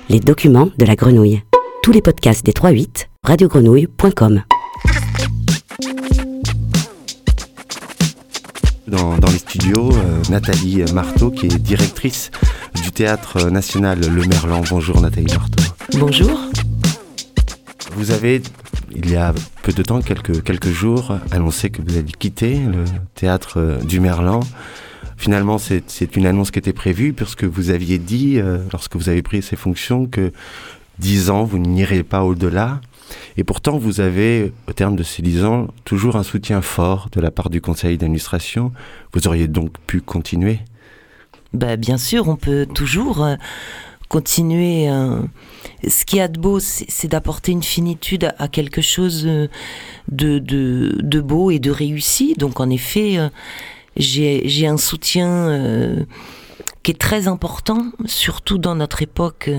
Les documents de la grenouille. Tous les podcasts des 3-8, radiogrenouille.com. Dans les studios, Nathalie Marteau, qui est directrice du Théâtre National Le Merlan. Bonjour Nathalie Marteau. Bonjour. Vous avez, il y a peu de temps, quelques jours, annoncé que vous alliez quitter le Théâtre du Merlan. Finalement, c'est une annonce qui était prévue, puisque vous aviez dit, lorsque vous avez pris ces fonctions, que 10 ans, vous n'irez pas au-delà. Et pourtant, vous avez, au terme de ces 10 ans, toujours un soutien fort de la part du conseil d'administration. Vous auriez donc pu continuer ? Bien sûr, on peut toujours continuer. Ce qu'il y a de beau, c'est d'apporter une finitude à quelque chose de beau et de réussi. Donc, en effet, j'ai un soutien qui est très important, surtout dans notre époque,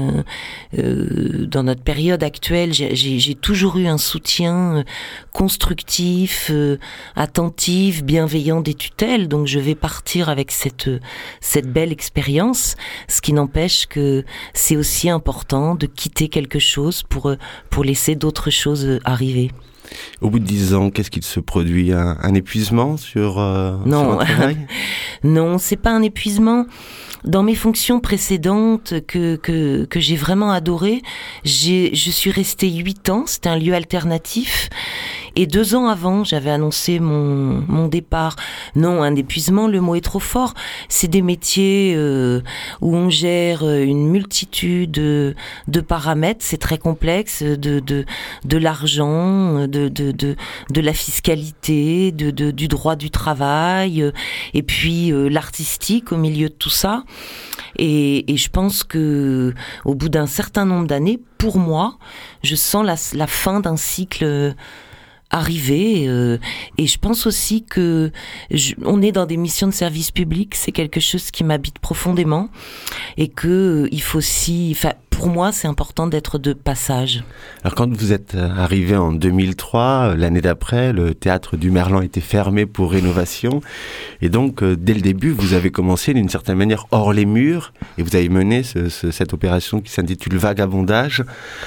dans notre période actuelle. J'ai toujours eu un soutien constructif, attentif, bienveillant des tutelles. Donc je vais partir avec cette belle expérience, ce qui n'empêche que c'est aussi important de quitter quelque chose pour laisser d'autres choses arriver. Au bout de 10 ans, qu'est-ce qu'il se produit ? Un épuisement sur votre travail ? Non, c'est pas un épuisement. Dans mes fonctions précédentes que j'ai vraiment adorées, je suis restée 8 ans, c'était un lieu alternatif. Et 2 ans avant, j'avais annoncé mon départ. Non, un épuisement, le mot est trop fort. C'est des métiers où on gère une multitude de paramètres. C'est très complexe, de l'argent, de la fiscalité, du droit du travail, et puis l'artistique au milieu de tout ça. Et je pense que au bout d'un certain nombre d'années, pour moi, je sens la fin d'un cycle arriver, et je pense aussi que on est dans des missions de service public, c'est quelque chose qui m'habite profondément, et que il faut aussi, pour moi, c'est important d'être de passage. Alors quand vous êtes arrivé en 2003, l'année d'après, le Théâtre du Merlan était fermé pour rénovation, et donc dès le début, vous avez commencé d'une certaine manière hors les murs, et vous avez mené cette opération qui s'intitule Vagabondage.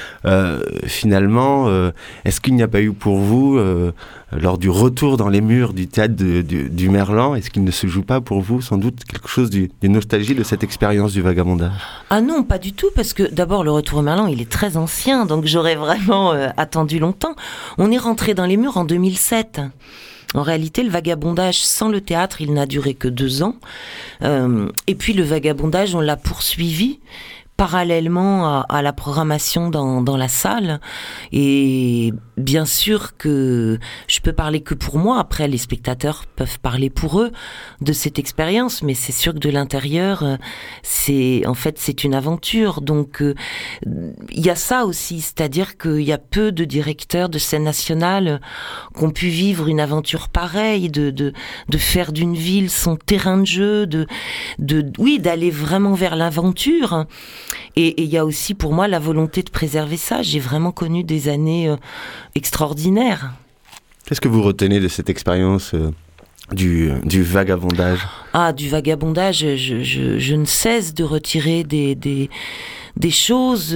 Finalement, est-ce qu'il n'y a pas eu pour vous, lors du retour dans les murs du Théâtre du Merlan, est-ce qu'il ne se joue pas pour vous sans doute quelque chose d'une nostalgie de cette expérience du vagabondage ? Ah non, pas du tout, parce que d'abord le retour au Merlan, il est très ancien, donc j'aurais vraiment attendu longtemps. On est rentré dans les murs en 2007. En réalité, le vagabondage sans le théâtre, il n'a duré que 2 ans. Et puis le vagabondage, on l'a poursuivi parallèlement à la programmation dans la salle. Et bien sûr que je peux parler que pour moi, après les spectateurs peuvent parler pour eux de cette expérience, mais c'est sûr que de l'intérieur, c'est une aventure. Donc il y a ça aussi, c'est-à-dire qu'il y a peu de directeurs de scène nationale qui ont pu vivre une aventure pareille, de faire d'une ville son terrain de jeu, d'aller vraiment vers l'aventure. Et il y a aussi pour moi la volonté de préserver ça. J'ai vraiment connu des années extraordinaires. Qu'est-ce que vous retenez de cette expérience du vagabondage ? Du vagabondage, je ne cesse de retirer des choses.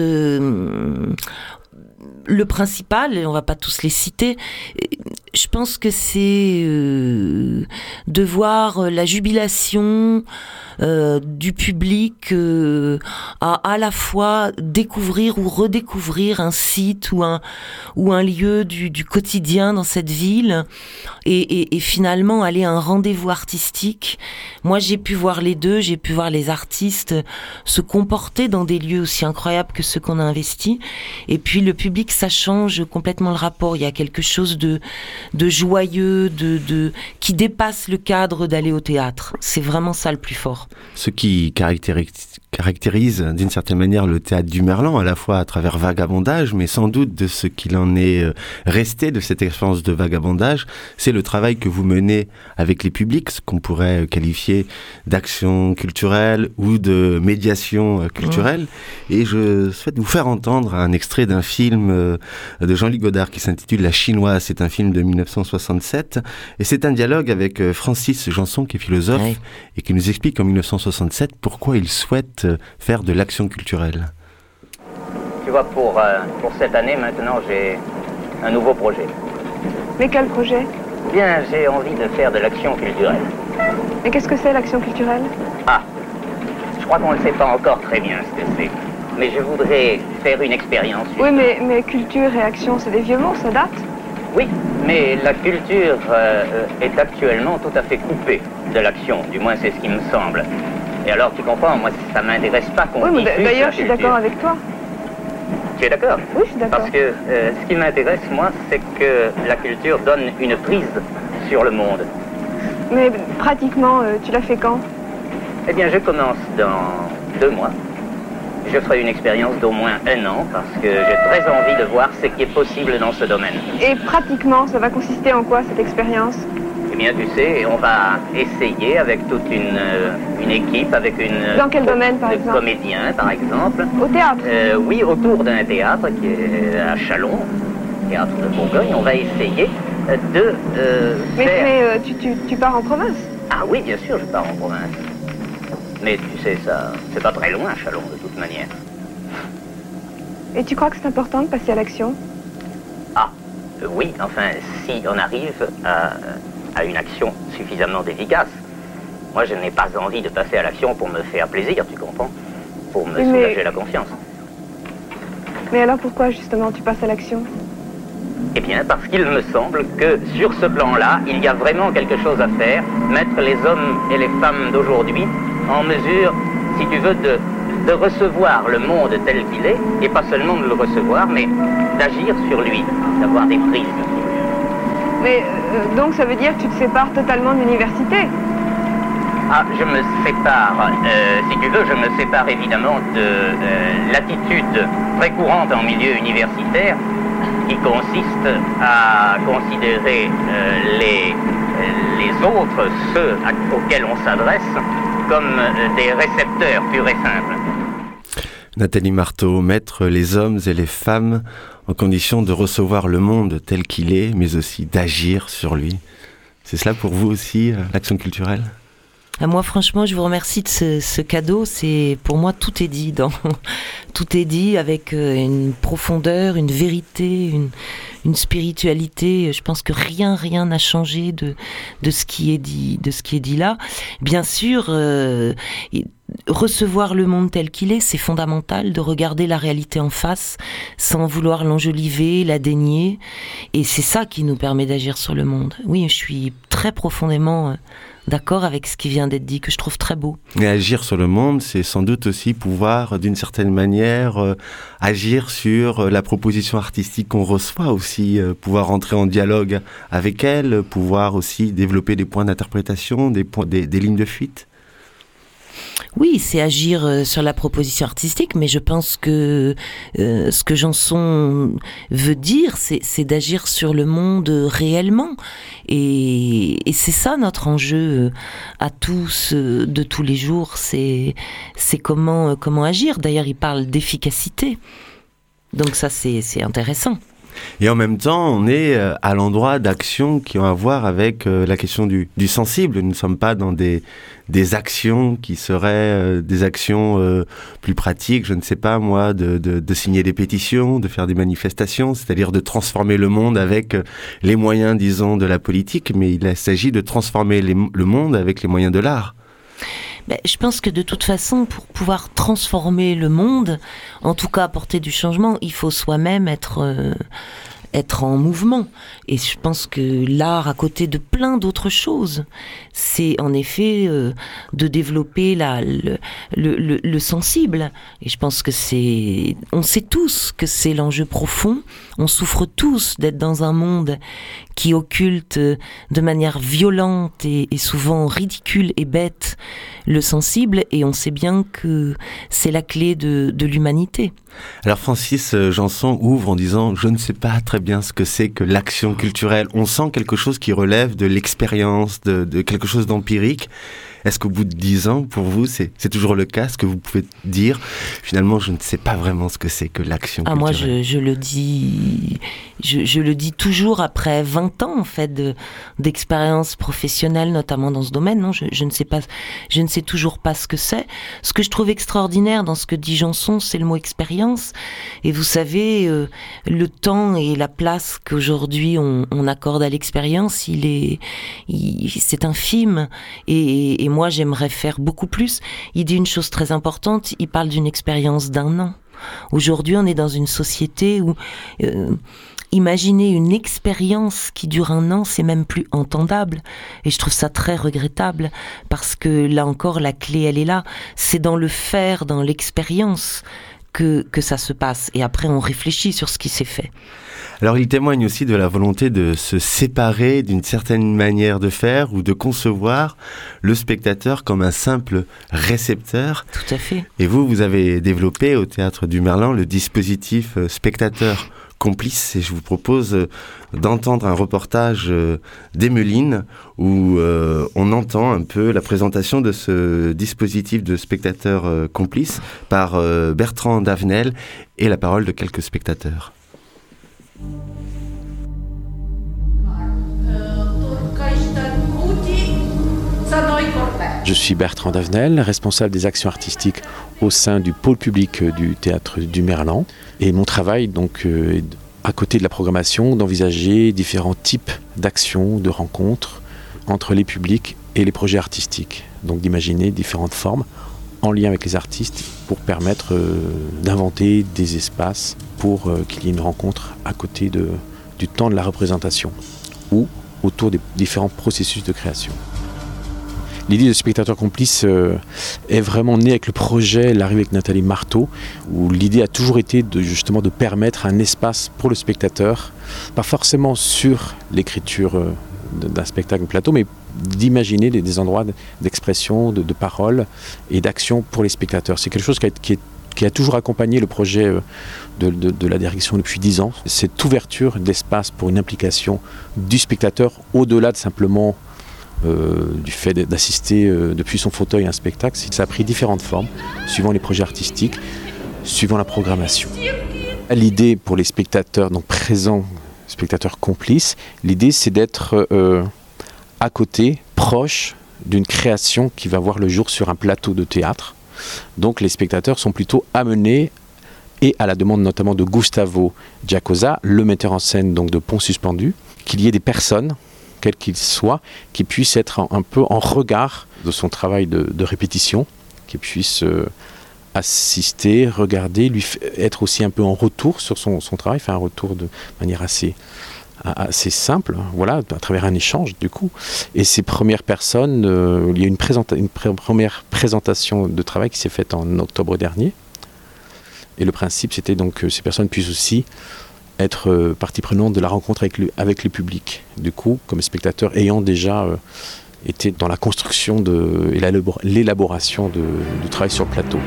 Le principal, et on va pas tous les citer, je pense que c'est de voir la jubilation du public à la fois découvrir ou redécouvrir un site ou un lieu du quotidien dans cette ville, et finalement aller à un rendez-vous artistique. Moi, j'ai pu voir les deux, j'ai pu voir les artistes se comporter dans des lieux aussi incroyables que ceux qu'on a investis, et puis le public, ça change complètement le rapport. Il y a quelque chose de joyeux, qui dépasse le cadre d'aller au théâtre. C'est vraiment ça le plus fort. Ce qui caractérise d'une certaine manière le Théâtre du Merlan, à la fois à travers vagabondage, mais sans doute de ce qu'il en est resté de cette expérience de vagabondage, c'est le travail que vous menez avec les publics, ce qu'on pourrait qualifier d'action culturelle ou de médiation culturelle. Et je souhaite vous faire entendre un extrait d'un film de Jean-Luc Godard qui s'intitule La Chinoise. C'est un film de 1967, et c'est un dialogue avec Francis Janson, qui est philosophe, et qui nous explique en 1967 pourquoi il souhaite faire de l'action culturelle. vois, pour cette année, maintenant, j'ai un nouveau projet. Mais quel projet? Bien, j'ai envie de faire de l'action culturelle. Mais qu'est-ce que c'est l'action culturelle? Ah, je crois qu'on ne sait pas encore très bien ce que c'est. Mais je voudrais faire une expérience. Oui, mais culture et action, c'est des vieux mots, ça date? Oui, mais la culture est actuellement tout à fait coupée de l'action. Du moins, c'est ce qui me semble. Et alors, tu comprends, moi, ça m'intéresse pas qu'on Oui, mais diffuse d'ailleurs, la je suis culture. d'accord avec toi. Tu es d'accord? Oui, je suis d'accord. Parce que ce qui m'intéresse, moi, c'est que la culture donne une prise sur le monde. Mais pratiquement, tu l'as fait quand? Eh bien, je commence dans 2 mois. Je ferai une expérience d'au moins 1 an parce que j'ai très envie de voir ce qui est possible dans ce domaine. Et pratiquement, ça va consister en quoi, cette expérience? Eh bien, tu sais, on va essayer avec toute une équipe, avec une... Dans quel domaine, par exemple? Comédiens, par exemple. Au théâtre? Oui, autour d'un théâtre qui est à Châlons, théâtre de Bourgogne. On va essayer de faire... Mais tu pars en province? Ah oui, bien sûr, je pars en province. Mais tu sais, ça, c'est pas très loin, Châlons, de toute manière. Et tu crois que c'est important de passer à l'action? Ah, oui, enfin, si on arrive à une action suffisamment efficace. Moi, je n'ai pas envie de passer à l'action pour me faire plaisir, tu comprends? Pour me soulager la conscience. Mais alors pourquoi, justement, tu passes à l'action? Eh bien, parce qu'il me semble que sur ce plan-là, il y a vraiment quelque chose à faire, mettre les hommes et les femmes d'aujourd'hui en mesure, si tu veux, de recevoir le monde tel qu'il est, et pas seulement de le recevoir, mais d'agir sur lui, d'avoir des prises. Mais donc ça veut dire que tu te sépares totalement de l'université? Ah, je me sépare, si tu veux, je me sépare évidemment de l'attitude très courante en milieu universitaire qui consiste à considérer les autres, ceux auxquels on s'adresse, comme des récepteurs purs et simples. Nathalie Marteau, mettre les hommes et les femmes en condition de recevoir le monde tel qu'il est, mais aussi d'agir sur lui. C'est cela pour vous aussi, l'action culturelle ? Moi, franchement, je vous remercie de ce cadeau. C'est, pour moi, tout est dit tout est dit avec une profondeur, une vérité, une spiritualité. Je pense que rien n'a changé de ce qui est dit là. Bien sûr, recevoir le monde tel qu'il est, c'est fondamental de regarder la réalité en face sans vouloir l'enjoliver, la dénier. Et c'est ça qui nous permet d'agir sur le monde. Oui, je suis très profondément d'accord avec ce qui vient d'être dit, que je trouve très beau. Et agir sur le monde, c'est sans doute aussi pouvoir, d'une certaine manière, agir sur la proposition artistique qu'on reçoit aussi, pouvoir entrer en dialogue avec elle, pouvoir aussi développer des points d'interprétation, des lignes de fuite. Oui, c'est agir sur la proposition artistique, mais je pense que ce que Janson veut dire, c'est d'agir sur le monde réellement. Et c'est ça notre enjeu à tous, de tous les jours, c'est comment agir. D'ailleurs, il parle d'efficacité. Donc ça, c'est intéressant. Et en même temps, on est à l'endroit d'actions qui ont à voir avec la question du sensible. Nous ne sommes pas dans des actions qui seraient des actions plus pratiques, je ne sais pas moi, de signer des pétitions, de faire des manifestations, c'est-à-dire de transformer le monde avec les moyens, disons, de la politique, mais il s'agit de transformer le monde avec les moyens de l'art. Je pense que de toute façon, pour pouvoir transformer le monde, en tout cas apporter du changement, il faut soi-même être en mouvement. Et je pense que l'art, à côté de plein d'autres choses, c'est en effet de développer le sensible. Et je pense que on sait tous que c'est l'enjeu profond. On souffre tous d'être dans un monde qui occulte de manière violente et souvent ridicule et bête le sensible, et on sait bien que c'est la clé de l'humanité. Alors Francis Janson ouvre en disant « Je ne sais pas très bien ce que c'est que l'action culturelle ». On sent quelque chose qui relève de l'expérience, de quelque chose d'empirique. Est-ce qu'au bout de 10 ans, pour vous, c'est toujours le cas? Est-ce que vous pouvez dire, finalement, je ne sais pas vraiment ce que c'est que l'action culturelle? Moi, je le dis, je le dis toujours après 20 ans, en fait, d'expérience professionnelle, notamment dans ce domaine. Non, je ne sais pas, je ne sais toujours pas ce que c'est. Ce que je trouve extraordinaire dans ce que dit Janson, c'est le mot expérience. Et vous savez, le temps et la place qu'aujourd'hui on accorde à l'expérience, c'est infime. Et moi, j'aimerais faire beaucoup plus. Il dit une chose très importante, il parle d'une expérience d'1 an. Aujourd'hui, on est dans une société où imaginer une expérience qui dure 1 an, c'est même plus entendable. Et je trouve ça très regrettable, parce que là encore, la clé, elle est là. C'est dans le faire, dans l'expérience, que ça se passe. Et après, on réfléchit sur ce qui s'est fait. Alors, il témoigne aussi de la volonté de se séparer d'une certaine manière de faire ou de concevoir le spectateur comme un simple récepteur. Tout à fait. Et vous avez développé au Théâtre du Merlan le dispositif spectateur complice, et je vous propose d'entendre un reportage d'Emeline où on entend un peu la présentation de ce dispositif de spectateur complice par Bertrand Davenel et la parole de quelques spectateurs. Je suis Bertrand Davenel, responsable des actions artistiques au sein du pôle public du Théâtre du Merlan. Et mon travail, donc, à côté de la programmation, d'envisager différents types d'actions, de rencontres entre les publics et les projets artistiques. Donc d'imaginer différentes formes en lien avec les artistes pour permettre d'inventer des espaces pour qu'il y ait une rencontre à côté du temps de la représentation ou autour des différents processus de création. L'idée de spectateur complice est vraiment née avec le projet L'arrivée avec Nathalie Marteau, où l'idée a toujours été justement de permettre un espace pour le spectateur, pas forcément sur l'écriture d'un spectacle plateau, mais d'imaginer des endroits d'expression, de parole et d'action pour les spectateurs. C'est quelque chose qui a toujours accompagné le projet de la direction depuis 10 ans. Cette ouverture d'espace pour une implication du spectateur au-delà de simplement du fait d'assister depuis son fauteuil à un spectacle. Ça a pris différentes formes, suivant les projets artistiques, suivant la programmation. L'idée pour les spectateurs, donc présents, spectateurs complices, l'idée c'est d'être à côté, proche d'une création qui va voir le jour sur un plateau de théâtre. Donc les spectateurs sont plutôt amenés, et à la demande notamment de Gustavo Giacosa, le metteur en scène donc de Pont Suspendu, qu'il y ait des personnes, quel qu'il soit, qui puisse être un peu en regard de son travail de répétition, qui puisse assister, regarder, être aussi un peu en retour sur son travail, faire un retour de manière assez simple, voilà, à travers un échange du coup. Et ces premières personnes, il y a une première présentation de travail qui s'est faite en octobre dernier. Et le principe, c'était donc que ces personnes puissent aussi être partie prenante de la rencontre avec le public. Du coup, comme spectateur ayant déjà été dans la construction et l'élaboration du travail sur le plateau.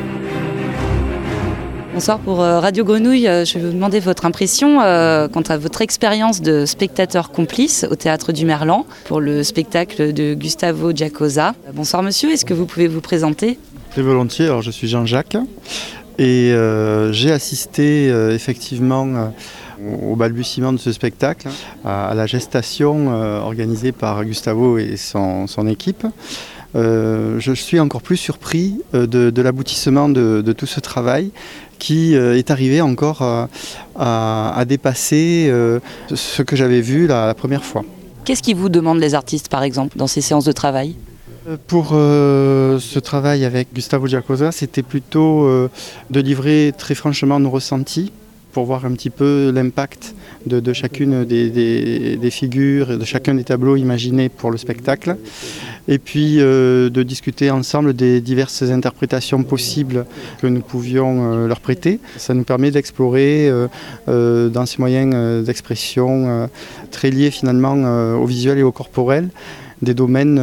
Bonsoir, pour Radio Grenouille, je vais vous demander votre impression quant à votre expérience de spectateur complice au Théâtre du Merlan pour le spectacle de Gustavo Giacosa. Bonsoir monsieur, est-ce que vous pouvez vous présenter? Très volontiers, alors je suis Jean-Jacques et j'ai assisté effectivement au balbutiement de ce spectacle, à la gestation organisée par Gustavo et son équipe. Je suis encore plus surpris de l'aboutissement de tout ce travail qui est arrivé encore à dépasser ce que j'avais vu la première fois. Qu'est-ce qu'ils vous demandent les artistes par exemple dans ces séances de travail ? Pour ce travail avec Gustavo Giacosa, c'était plutôt de livrer très franchement nos ressentis, pour voir un petit peu l'impact de chacune des figures, de chacun des tableaux imaginés pour le spectacle. Et puis de discuter ensemble des diverses interprétations possibles que nous pouvions leur prêter. Ça nous permet d'explorer dans ces moyens d'expression très liés finalement au visuel et au corporel, des domaines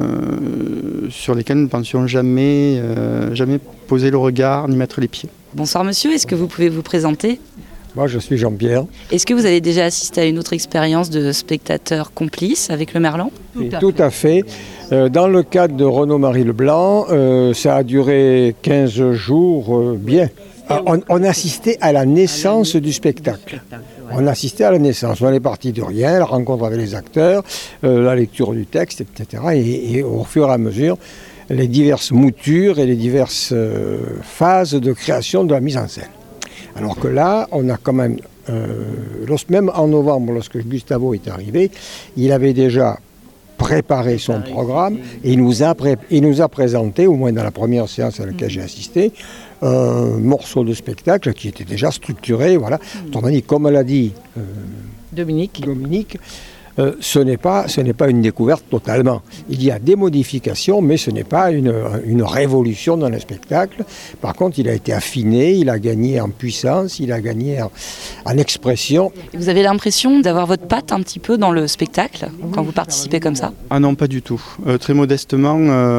sur lesquels nous ne pensions jamais poser le regard ni mettre les pieds. Bonsoir monsieur, est-ce que vous pouvez vous présenter ? Moi, je suis Jean-Pierre. Est-ce que vous avez déjà assisté à une autre expérience de spectateur complice avec le Merlan ? Tout à fait. Dans le cadre de Renaud-Marie Leblanc, ça a duré 15 jours bien. On assistait à la naissance du spectacle. On assistait à la naissance. On est parti de rien, la rencontre avec les acteurs, la lecture du texte, etc. Et au fur et à mesure, les diverses moutures et les diverses phases de création de la mise en scène. Alors que là, on a quand même, même en novembre, lorsque Gustavo est arrivé, il avait déjà préparé son programme et il nous a présenté, au moins dans la première séance à laquelle j'ai assisté, un morceau de spectacle qui était déjà structuré. Voilà. Autrement dit, comme l'a dit Dominique, ce n'est pas une découverte totalement. Il y a des modifications, mais ce n'est pas une révolution dans le spectacle. Par contre, il a été affiné, il a gagné en puissance, il a gagné en expression. Vous avez l'impression d'avoir votre patte un petit peu dans le spectacle quand vous participez comme ça ? Ah non, pas du tout. Très modestement,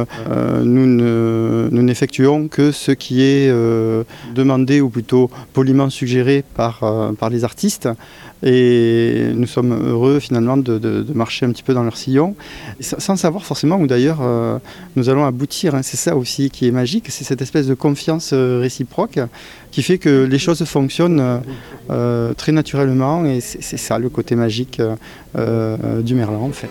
nous n'effectuons que ce qui est demandé, ou plutôt poliment suggéré par les artistes. Et nous sommes heureux finalement de marcher un petit peu dans leur sillon, sans savoir forcément où d'ailleurs nous allons aboutir. C'est ça aussi qui est magique, c'est cette espèce de confiance réciproque qui fait que les choses fonctionnent très naturellement, et c'est ça le côté magique du Merlan en fait.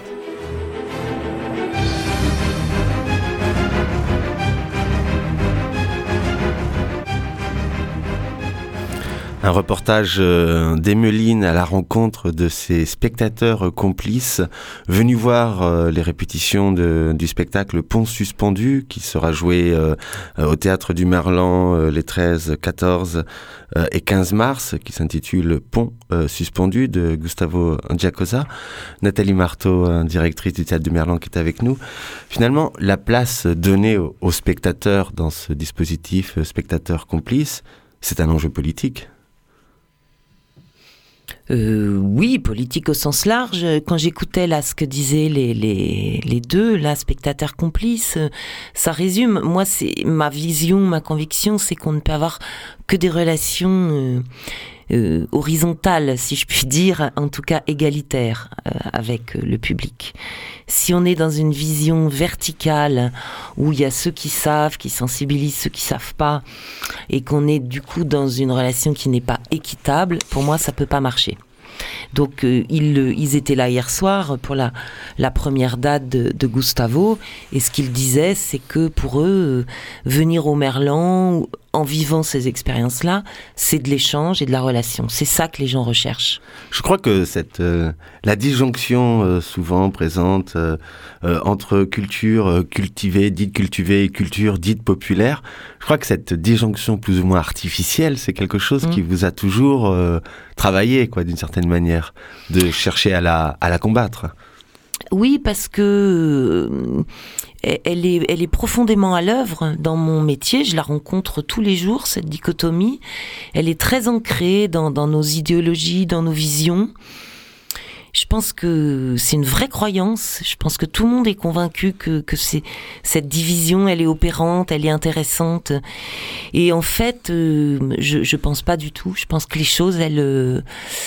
Un reportage d'Emmeline à la rencontre de ses spectateurs complices venus voir les répétitions du spectacle Pont suspendu qui sera joué au Théâtre du Merlan les 13, 14 et 15 mars, qui s'intitule Pont suspendu de Gustavo Giacosa. Nathalie Marteau, directrice du Théâtre du Merlan, qui est avec nous. Finalement, la place donnée aux spectateurs dans ce dispositif spectateurs complices, c'est un enjeu politique. Oui, politique au sens large. Quand j'écoutais là ce que disaient les deux, là, spectateurs complices, ça résume. Moi, c'est ma vision, ma conviction, c'est qu'on ne peut avoir que des relations horizontales, si je puis dire, en tout cas égalitaires avec le public. Si on est dans une vision verticale où il y a ceux qui savent, qui sensibilisent ceux qui savent pas, et qu'on est du coup dans une relation qui n'est pas équitable, pour moi ça peut pas marcher. Donc ils étaient là hier soir pour la première date de Gustavo, et ce qu'ils disaient, c'est que pour eux, venir au Merlan en vivant ces expériences-là, c'est de l'échange et de la relation. C'est ça que les gens recherchent. Je crois que la disjonction souvent présente entre culture cultivée, dite cultivée, et culture dite populaire, je crois que cette disjonction plus ou moins artificielle, c'est quelque chose qui vous a toujours travaillé, quoi, d'une certaine manière, de chercher à la combattre. Oui, parce que elle est profondément à l'œuvre dans mon métier. Je la rencontre tous les jours, cette dichotomie. Elle est très ancrée dans nos idéologies, dans nos visions. Je pense que c'est une vraie croyance. Je pense que tout le monde est convaincu que cette division, elle est opérante, elle est intéressante. Et en fait, je pense pas du tout. Je pense que les choses, elles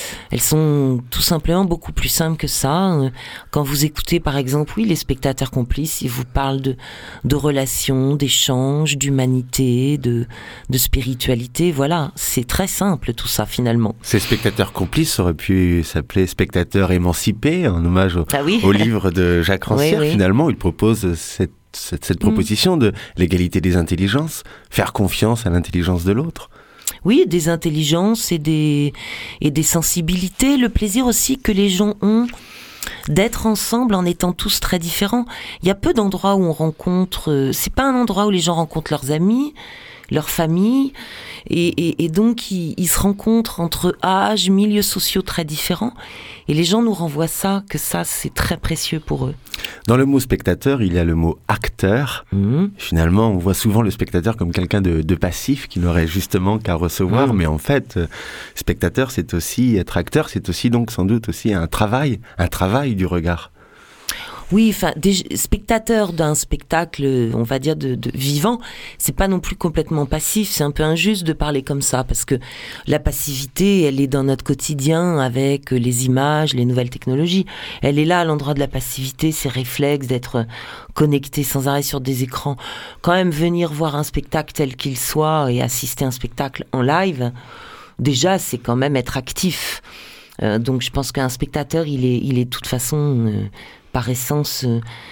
sont tout simplement beaucoup plus simples que ça. Quand vous écoutez, par exemple, les spectateurs complices, ils vous parlent de relations, d'échanges, d'humanité, de spiritualité. Voilà, c'est très simple tout ça finalement. Ces spectateurs complices auraient pu s'appeler spectateurs émancipés, en hommage au livre de Jacques Rancière. Oui. Finalement, il propose cette proposition de l'égalité des intelligences, faire confiance à l'intelligence de l'autre. Oui, des intelligences et des sensibilités, le plaisir aussi que les gens ont d'être ensemble en étant tous très différents. Il y a peu d'endroits où on rencontre, c'est pas un endroit où les gens rencontrent leurs amis, leur famille, et donc ils se rencontrent entre âges, milieux sociaux très différents, et les gens nous renvoient ça c'est très précieux pour eux. Dans le mot spectateur, il y a le mot acteur. Finalement, on voit souvent le spectateur comme quelqu'un de passif qui n'aurait justement qu'à recevoir, mais en fait, spectateur, c'est aussi être acteur, c'est aussi donc sans doute aussi un travail du regard. Oui, enfin, des spectateurs d'un spectacle, on va dire de vivant, c'est pas non plus complètement passif. C'est un peu injuste de parler comme ça, parce que la passivité, elle est dans notre quotidien avec les images, les nouvelles technologies. Elle est là, à l'endroit de la passivité, ces réflexes d'être connecté sans arrêt sur des écrans. Quand même, venir voir un spectacle tel qu'il soit et assister à un spectacle en live, déjà, c'est quand même être actif. Donc, je pense qu'un spectateur, il est de toute façon par essence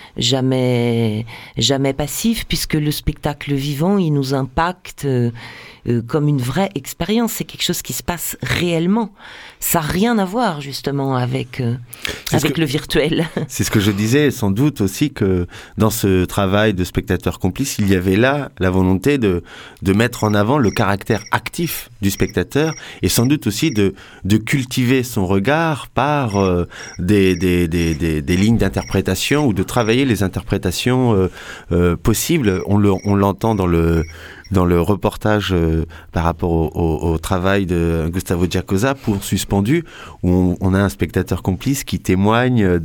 jamais passif, puisque le spectacle vivant, il nous impacte comme une vraie expérience. C'est quelque chose qui se passe réellement. Ça n'a rien à voir justement avec le virtuel. C'est ce que je disais, sans doute aussi que dans ce travail de spectateur complice, il y avait là la volonté de mettre en avant le caractère actif du spectateur, et sans doute aussi de cultiver son regard par des lignes d'interprétation, ou de travailler les interprétations possibles. On l'entend dans le reportage par rapport au travail de Gustavo Giacosa pour Suspendu, où on a un spectateur complice qui témoigne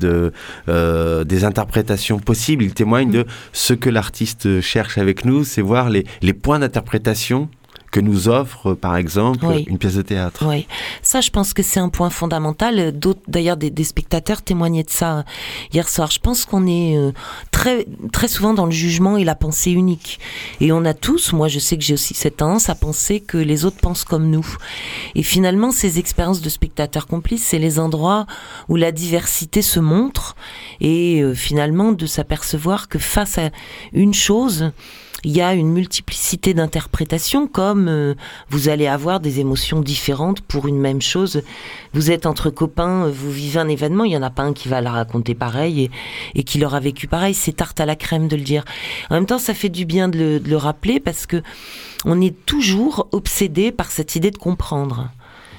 des interprétations possibles. Il témoigne de ce que l'artiste cherche avec nous, c'est voir les points d'interprétation que nous offre, par exemple, une pièce de théâtre. Oui, ça, je pense que c'est un point fondamental. D'autres, d'ailleurs, des spectateurs témoignaient de ça hier soir. Je pense qu'on est très, très souvent dans le jugement et la pensée unique. Et on a tous, moi je sais que j'ai aussi cette tendance à penser que les autres pensent comme nous. Et finalement, ces expériences de spectateurs complices, c'est les endroits où la diversité se montre, et finalement de s'apercevoir que face à une chose, il y a une multiplicité d'interprétations, comme vous allez avoir des émotions différentes pour une même chose. Vous êtes entre copains, vous vivez un événement, il n'y en a pas un qui va la raconter pareil et qui l'aura vécu pareil. C'est tarte à la crème de le dire. En même temps, ça fait du bien de le rappeler, parce que on est toujours obsédé par cette idée de comprendre.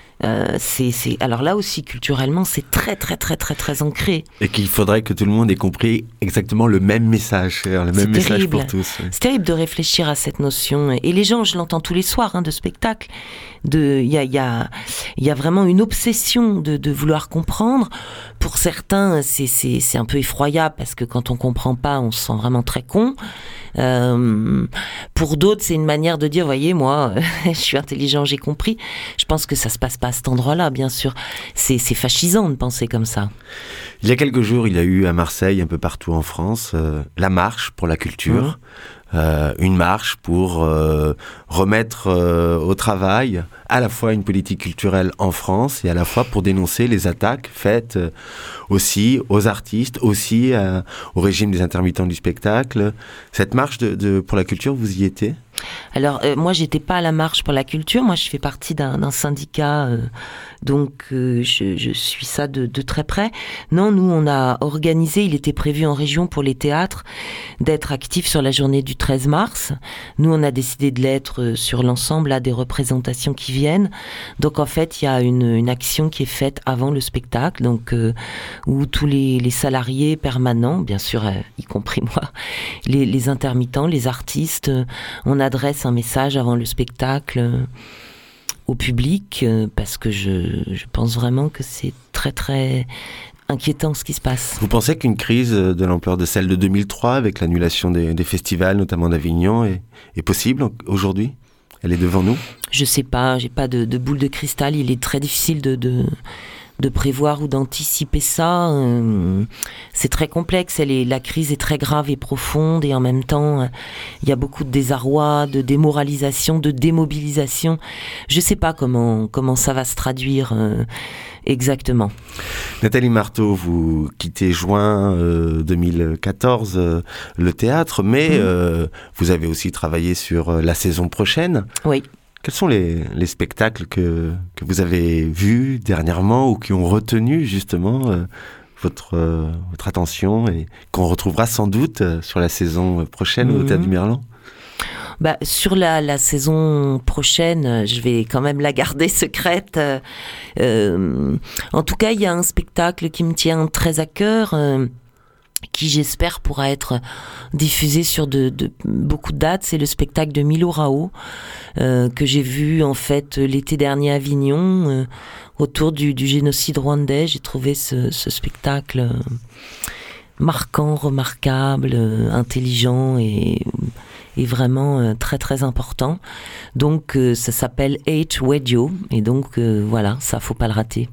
Alors là aussi, culturellement, c'est très très très très très ancré. Et qu'il faudrait que tout le monde ait compris exactement le même message, le même message pour tous. C'est terrible de réfléchir à cette notion. Et les gens, je l'entends tous les soirs de spectacle. Il y a vraiment une obsession de vouloir comprendre. Pour certains, c'est un peu effroyable, parce que quand on comprend pas, on se sent vraiment très con. Pour d'autres, c'est une manière de dire, voyez, moi, je suis intelligent, j'ai compris. Je pense que ça se passe pas à cet endroit-là, bien sûr. C'est fascisant de penser comme ça. Il y a quelques jours, il y a eu à Marseille, un peu partout en France, la marche pour la culture. Une marche pour remettre au travail à la fois une politique culturelle en France, et à la fois pour dénoncer les attaques faites aussi aux artistes, aussi au régime des intermittents du spectacle. Cette marche pour la culture, vous y étiez ? Alors, moi, j'étais pas à la marche pour la culture. Moi, je fais partie d'un syndicat, donc je suis ça de très près. Non, nous, on a organisé, il était prévu en région pour les théâtres d'être actifs sur la journée du 13 mars. Nous, on a décidé de l'être sur l'ensemble des représentations qui viennent. Donc, en fait, il y a une action qui est faite avant le spectacle, donc où tous les salariés permanents, bien sûr, y compris moi, les intermittents, les artistes, on adresse un message avant le spectacle au public, parce que je pense vraiment que c'est très très inquiétant ce qui se passe. Vous pensez qu'une crise de l'ampleur de celle de 2003, avec l'annulation des festivals, notamment d'Avignon, est possible aujourd'hui ? Elle est devant nous ? Je sais pas, j'ai pas de boule de cristal. Il est très difficile de prévoir ou d'anticiper ça. C'est très complexe. La crise est très grave et profonde, et en même temps, il y a beaucoup de désarroi, de démoralisation, de démobilisation. Je sais pas comment ça va se traduire exactement. Nathalie Marteau, vous quittez juin 2014 le théâtre, mais vous avez aussi travaillé sur la saison prochaine. Oui. Quels sont les spectacles que vous avez vus dernièrement, ou qui ont retenu justement votre attention, et qu'on retrouvera sans doute sur la saison prochaine au Théâtre du Merlan ? Sur la saison prochaine, je vais quand même la garder secrète. En tout cas, il y a un spectacle qui me tient très à cœur, qui j'espère pourra être diffusé sur de beaucoup de dates. C'est le spectacle de Milo Rao, que j'ai vu en fait l'été dernier à Avignon, autour du génocide rwandais. J'ai trouvé ce spectacle marquant, remarquable, intelligent et vraiment très très important. Donc ça s'appelle H Wedio et donc voilà, ça faut pas le rater.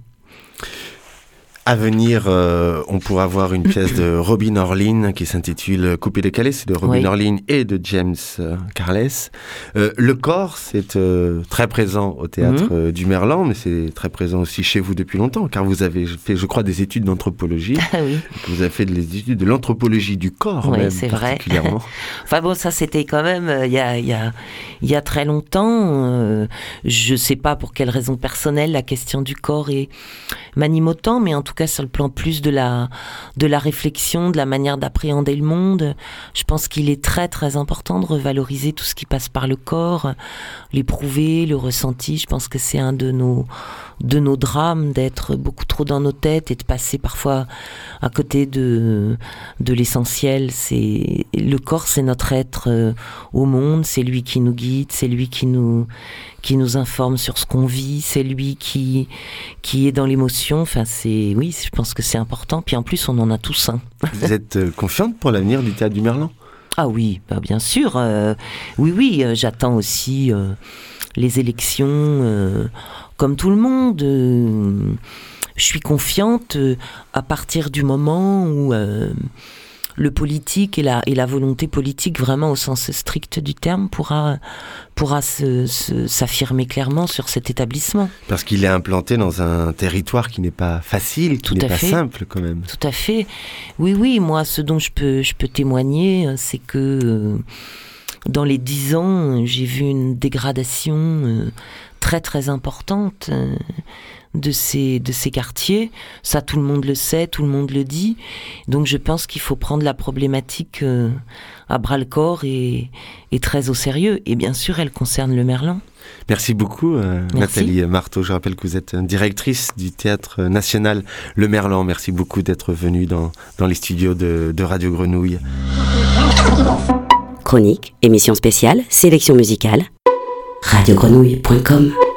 À venir, on pourra voir une pièce de Robin Orlin qui s'intitule Coupé décalé, c'est de Robin Orlin et de James Carles. Le corps, c'est très présent au théâtre du Merlan, mais c'est très présent aussi chez vous depuis longtemps, car vous avez fait, je crois, des études d'anthropologie. Oui. Vous avez fait des études de l'anthropologie du corps, oui, même, c'est particulièrement. Vrai. Enfin bon, ça c'était quand même il y a très longtemps. Je sais pas pour quelle raison personnelle la question du corps m'anime autant, mais en tout cas sur le plan plus de la réflexion, de la manière d'appréhender le monde, je pense qu'il est très très important de revaloriser tout ce qui passe par le corps, l'éprouver, le ressenti. Je pense que c'est un de nos drames, d'être beaucoup trop dans nos têtes et de passer parfois à côté de l'essentiel. C'est le corps, c'est notre être au monde, c'est lui qui nous guide, c'est lui qui nous informe sur ce qu'on vit, c'est lui qui est dans l'émotion. Enfin, oui, je pense que c'est important. Puis en plus, on en a tous un. Vous êtes confiante pour l'avenir du théâtre du Merlan ? Ah oui, bien sûr. Oui, j'attends aussi les élections comme tout le monde. Je suis confiante à partir du moment où le politique et la volonté politique, vraiment au sens strict du terme, pourra s'affirmer clairement sur cet établissement. Parce qu'il est implanté dans un territoire qui n'est pas facile, qui n'est pas simple quand même. Tout à fait. Oui, moi, ce dont je peux témoigner, c'est que dans les 10 ans, j'ai vu une dégradation très très importante de ces quartiers. Ça, tout le monde le sait, tout le monde le dit. Donc je pense qu'il faut prendre la problématique à bras-le-corps et très au sérieux. Et bien sûr, elle concerne le Merlan. Merci beaucoup, Nathalie Marteau. Je rappelle que vous êtes directrice du Théâtre National Le Merlan. Merci beaucoup d'être venue dans les studios de Radio Grenouille. Chronique, émission spéciale, sélection musicale, radiogrenouille.com